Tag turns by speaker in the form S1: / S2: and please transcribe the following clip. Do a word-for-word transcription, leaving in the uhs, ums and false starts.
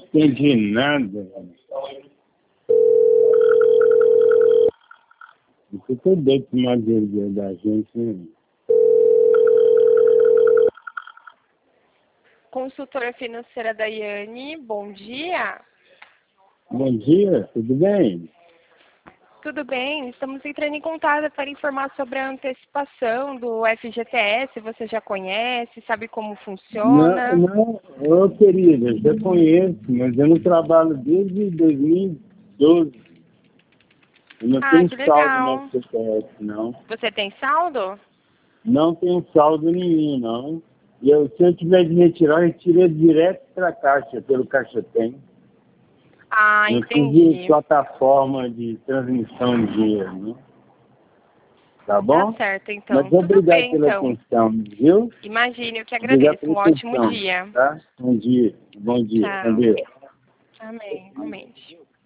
S1: entendi nada. Você tá doido com uma dívida da gente, né?
S2: Consultora financeira Daiane, bom dia.
S1: Bom dia, tudo bem?
S2: Tudo bem? Estamos entrando em contato para informar sobre a antecipação do F G T S. Você já conhece, sabe como funciona?
S1: Não, não, ô querida, eu já conheço, mas eu não trabalho desde dois mil e doze. Eu não
S2: Ah,
S1: tenho
S2: que
S1: saldo no
S2: legal.
S1: C P F, não.
S2: Você tem saldo?
S1: Não tenho saldo nenhum, não. E eu, se eu tiver de retirar, eu retiro direto para a Caixa, pelo Caixa Tem.
S2: Ah,
S1: Não
S2: entendi.
S1: tive plataforma de transmissão de dinheiro, né? Tá
S2: Tá
S1: bom?
S2: certo, então.
S1: Mas
S2: Tudo
S1: obrigado
S2: bem,
S1: pela
S2: então.
S1: atenção, viu?
S2: Imagine, eu que
S1: Obrigado
S2: agradeço.
S1: pela
S2: Um ótimo
S1: atenção,
S2: dia.
S1: tá? Bom dia, bom dia, com
S2: Tchau.
S1: Deus.
S2: Amém. Igualmente.